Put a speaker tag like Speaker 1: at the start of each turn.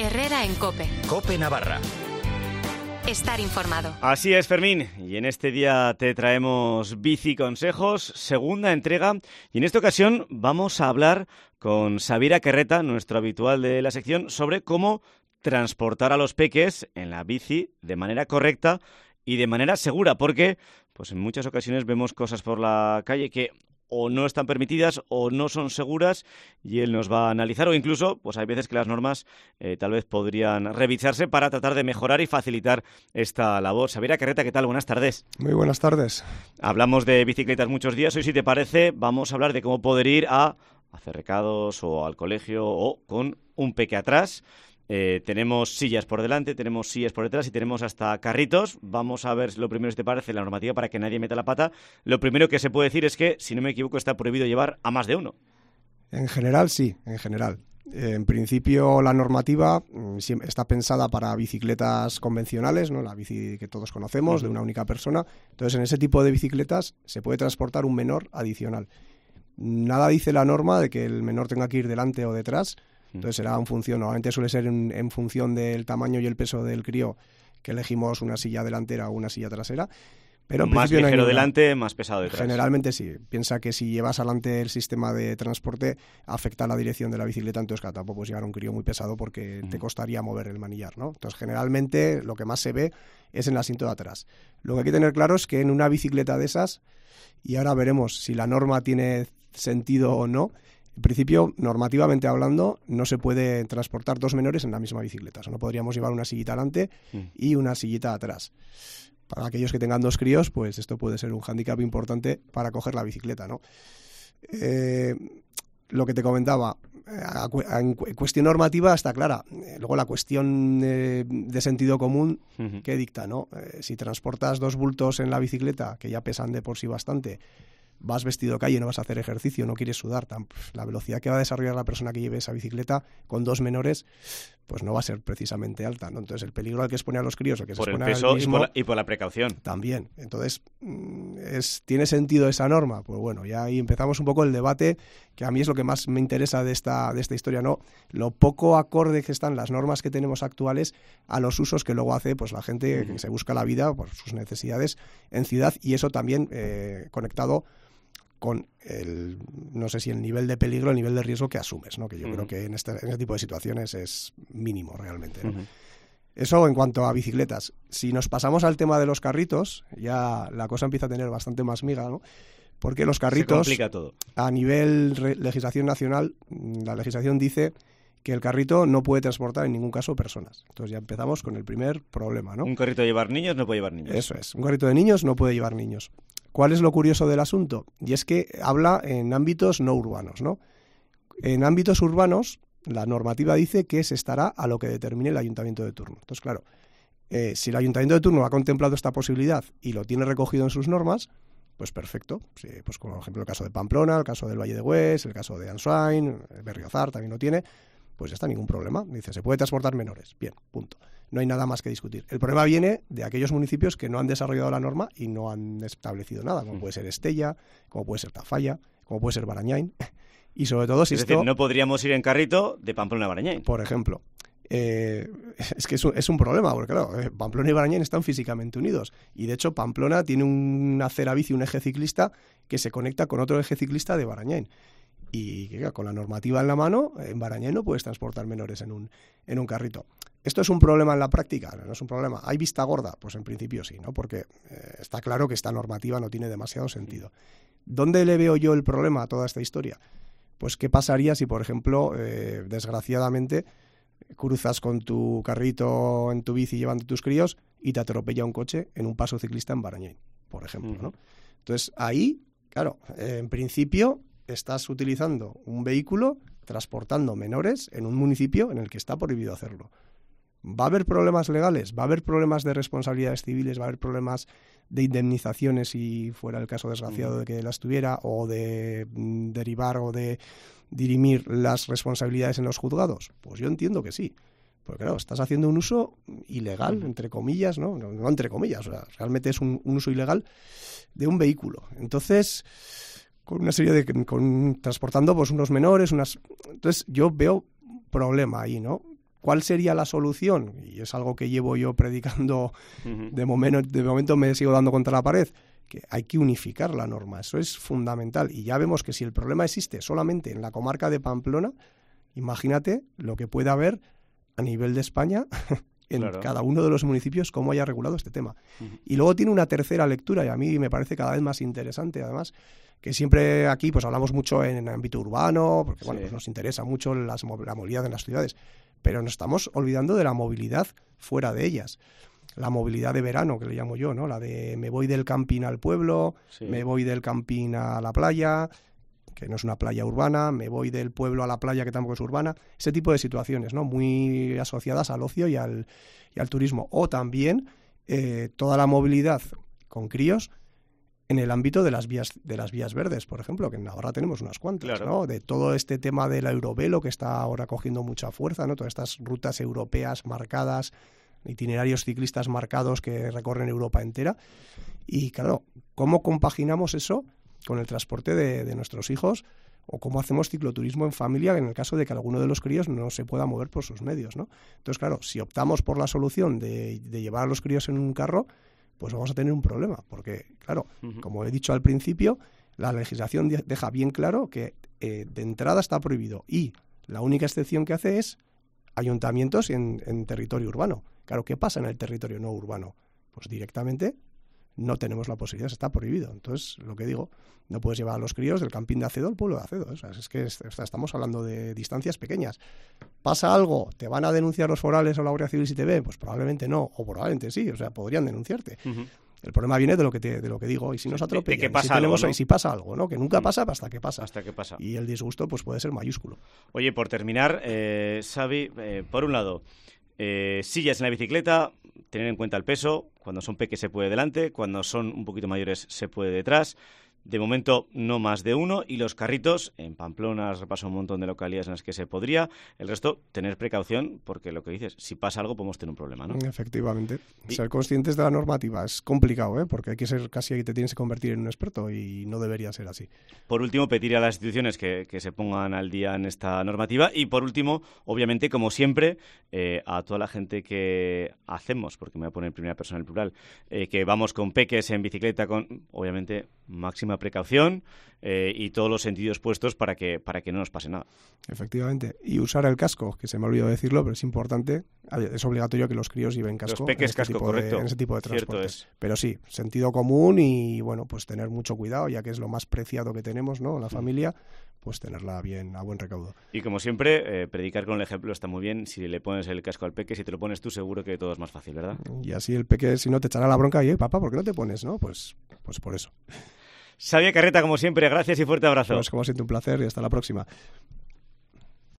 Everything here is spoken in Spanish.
Speaker 1: Herrera en COPE.
Speaker 2: COPE Navarra.
Speaker 1: Estar informado.
Speaker 3: Así es, Fermín, y en este día te traemos Bici Consejos, segunda entrega, y en esta ocasión vamos a hablar con Xabier Akerreta, nuestro habitual de la sección, sobre cómo transportar a los peques en la bici de manera correcta y de manera segura, porque pues en muchas ocasiones vemos cosas por la calle que o no están permitidas o no son seguras, y él nos va a analizar, o incluso pues hay veces que las normas tal vez podrían revisarse para tratar de mejorar y facilitar esta labor. Xabier Akerreta, ¿qué tal? Buenas tardes.
Speaker 4: Muy buenas tardes.
Speaker 3: Hablamos de bicicletas muchos días. Hoy, si te parece, vamos a hablar de cómo poder ir a hacer recados o al colegio o con un peque atrás. Tenemos sillas por delante, tenemos sillas por detrás y tenemos hasta carritos. Vamos a ver lo primero, si te parece, la normativa para que nadie meta la pata. Lo primero que se puede decir es que, si no me equivoco, está prohibido llevar a más de uno.
Speaker 4: En general, sí, en general. En principio, la normativa está pensada para bicicletas convencionales, ¿no? La bici que todos conocemos, de una única persona. Entonces, en ese tipo de bicicletas se puede transportar un menor adicional. Nada dice la norma de que el menor tenga que ir delante o detrás. Entonces será en función, normalmente suele ser en función del tamaño y el peso del crío, que elegimos una silla delantera o una silla trasera. Pero
Speaker 3: más ligero delante, más pesado detrás.
Speaker 4: Generalmente sí. Piensa que si llevas adelante el sistema de transporte, afecta la dirección de la bicicleta, entonces claro, tampoco puedes llevar un crío muy pesado porque te costaría mover el manillar, ¿no? Entonces generalmente lo que más se ve es en el asiento de atrás. Lo que hay que tener claro es que en una bicicleta de esas, y ahora veremos si la norma tiene sentido o no, en principio, normativamente hablando, no se puede transportar dos menores en la misma bicicleta. O sea, no podríamos llevar una sillita adelante y una sillita atrás. Para aquellos que tengan dos críos, pues esto puede ser un hándicap importante para coger la bicicleta, ¿no? Lo que te comentaba, en cuestión normativa está clara. Luego la cuestión de sentido común que dicta, ¿no? Si transportas dos bultos en la bicicleta, que ya pesan de por sí bastante, vas vestido de calle, no vas a hacer ejercicio, no quieres sudar, la velocidad que va a desarrollar la persona que lleve esa bicicleta con dos menores, pues no va a ser precisamente alta, ¿no? Entonces el peligro al que expone a los críos, o que se expone al mismo,
Speaker 3: por el peso y por la precaución.
Speaker 4: También. Entonces, ¿tiene sentido esa norma? Pues bueno, ya ahí empezamos un poco el debate, que a mí es lo que más me interesa de esta historia, ¿no? Lo poco acorde que están las normas que tenemos actuales a los usos que luego hace pues la gente que se busca la vida por sus necesidades en ciudad, y eso también conectado con no sé si el nivel de peligro, el nivel de riesgo que asumes, ¿no? Que yo creo que en este tipo de situaciones es mínimo realmente, ¿no? Eso en cuanto a bicicletas. Si nos pasamos al tema de los carritos, ya la cosa empieza a tener bastante más miga, ¿no? Porque los carritos,
Speaker 3: se complica todo.
Speaker 4: A nivel legislación nacional, la legislación dice que el carrito no puede transportar en ningún caso personas. Entonces ya empezamos con el primer problema, ¿no?
Speaker 3: Un carrito de llevar niños no puede llevar niños.
Speaker 4: Eso es, un carrito de niños no puede llevar niños. ¿Cuál es lo curioso del asunto? Y es que habla en ámbitos no urbanos, ¿no? En ámbitos urbanos, la normativa dice que se estará a lo que determine el ayuntamiento de turno. Entonces, claro, si el ayuntamiento de turno ha contemplado esta posibilidad y lo tiene recogido en sus normas, pues perfecto. Sí, pues como por ejemplo el caso de Pamplona, el caso del Valle de Hues, el caso de Ansoain, Berriozar también lo tiene, pues ya está, ningún problema. Dice, se puede transportar menores. Bien, punto. No hay nada más que discutir. El problema viene de aquellos municipios que no han desarrollado la norma y no han establecido nada, como puede ser Estella, como puede ser Tafalla, como puede ser Barañáin. Y sobre todo si
Speaker 3: es decir, no podríamos ir en carrito de Pamplona a Barañáin.
Speaker 4: Por ejemplo. Es que es un problema, porque claro, Pamplona y Barañáin están físicamente unidos. Y de hecho Pamplona tiene una acera bici, un eje ciclista, que se conecta con otro eje ciclista de Barañáin. Y que con la normativa en la mano, en Barañáin no puedes transportar menores en un carrito. ¿Esto es un problema en la práctica? No es un problema. ¿Hay vista gorda? Pues en principio sí, ¿no? Porque está claro que esta normativa no tiene demasiado sentido. ¿Dónde le veo yo el problema a toda esta historia? Pues ¿qué pasaría si, por ejemplo, desgraciadamente, cruzas con tu carrito en tu bici llevando tus críos y te atropella un coche en un paso ciclista en Barañáin, por ejemplo, ¿no? Entonces ahí, claro, en principio estás utilizando un vehículo transportando menores en un municipio en el que está prohibido hacerlo. ¿Va a haber problemas legales? ¿Va a haber problemas de responsabilidades civiles? ¿Va a haber problemas de indemnizaciones si fuera el caso desgraciado de que las tuviera? ¿O de derivar o de dirimir las responsabilidades en los juzgados? Pues yo entiendo que sí. Porque claro, estás haciendo un uso ilegal, entre comillas, ¿no? No entre comillas, o sea, realmente es un uso ilegal de un vehículo. Entonces, con una serie transportando pues unos menores, entonces yo veo problema ahí, ¿no? ¿Cuál sería la solución? Y es algo que llevo yo predicando de momento me sigo dando contra la pared, que hay que unificar la norma, eso es fundamental. Y ya vemos que si el problema existe solamente en la comarca de Pamplona, imagínate lo que puede haber a nivel de España en cada uno de los municipios, cómo haya regulado este tema. Y luego tiene una tercera lectura, y a mí me parece cada vez más interesante, además, que siempre aquí pues hablamos mucho en ámbito urbano, porque bueno, pues nos interesa mucho la movilidad en las ciudades, pero nos estamos olvidando de la movilidad fuera de ellas. La movilidad de verano, que le llamo yo, ¿no? La de me voy del camping al pueblo, me voy del camping a la playa, que no es una playa urbana, me voy del pueblo a la playa, que tampoco es urbana, ese tipo de situaciones, ¿no? Muy asociadas al ocio y al turismo. O también toda la movilidad con críos en el ámbito de las vías verdes, por ejemplo, que en Navarra tenemos unas cuantas, ¿no? De todo este tema del Eurovelo, que está ahora cogiendo mucha fuerza, ¿no? Todas estas rutas europeas marcadas, itinerarios ciclistas marcados que recorren Europa entera. Y claro, ¿cómo compaginamos eso con el transporte de nuestros hijos? O cómo hacemos cicloturismo en familia en el caso de que alguno de los críos no se pueda mover por sus medios, ¿no? Entonces, claro, si optamos por la solución de llevar a los críos en un carro, pues vamos a tener un problema, porque, claro, como he dicho al principio, la legislación deja bien claro que de entrada está prohibido, y la única excepción que hace es ayuntamientos en territorio urbano. Claro, ¿qué pasa en el territorio no urbano? Pues directamente no tenemos la posibilidad, está prohibido. Entonces, lo que digo, no puedes llevar a los críos del campín de Acedo al pueblo de Acedo. O sea, es que estamos hablando de distancias pequeñas. ¿Pasa algo? ¿Te van a denunciar los forales o la Guardia Civil si te ven? Pues probablemente no, o probablemente sí, o sea, podrían denunciarte. El problema viene de lo que digo, y si nos atropellan,
Speaker 3: que pasa algo, ¿no?
Speaker 4: Y si pasa algo, ¿no? Que nunca pasa hasta que pasa.
Speaker 3: Hasta que pasa.
Speaker 4: Y el disgusto pues puede ser mayúsculo.
Speaker 3: Oye, por terminar, Xavi, por un lado, sillas en la bicicleta, tener en cuenta el peso, cuando son peques se puede delante, cuando son un poquito mayores se puede detrás. De momento no más de uno, y los carritos, en Pamplona has repasado un montón de localidades en las que se podría, el resto tener precaución, porque lo que dices, si pasa algo podemos tener un problema, ¿no?
Speaker 4: Efectivamente, ser conscientes de la normativa es complicado, porque hay que ser casi, te tienes que convertir en un experto y no debería ser así.
Speaker 3: Por último, pedir a las instituciones que se pongan al día en esta normativa, y por último, obviamente, como siempre, a toda la gente que hacemos, porque me voy a poner en primera persona el plural, que vamos con peques en bicicleta, con, obviamente, máxima precaución y todos los sentidos puestos para que no nos pase nada.
Speaker 4: Efectivamente. Y usar el casco, que se me ha olvidado decirlo, pero es importante. Es obligatorio que los críos lleven casco.
Speaker 3: Los peques casco, correcto.
Speaker 4: En ese tipo de transportes. Pero sí, sentido común y, bueno, pues tener mucho cuidado, ya que es lo más preciado que tenemos, ¿no? La familia, pues tenerla bien, a buen recaudo.
Speaker 3: Y como siempre, predicar con el ejemplo está muy bien. Si le pones el casco al peque, si te lo pones tú, seguro que todo es más fácil, ¿verdad?
Speaker 4: Y así el peque, si no, te echará la bronca y, papá, ¿por qué no te pones, no? Pues por eso.
Speaker 3: Xavi Carreta, como siempre, gracias y fuerte abrazo.
Speaker 4: Pues como siempre, un placer y hasta la próxima.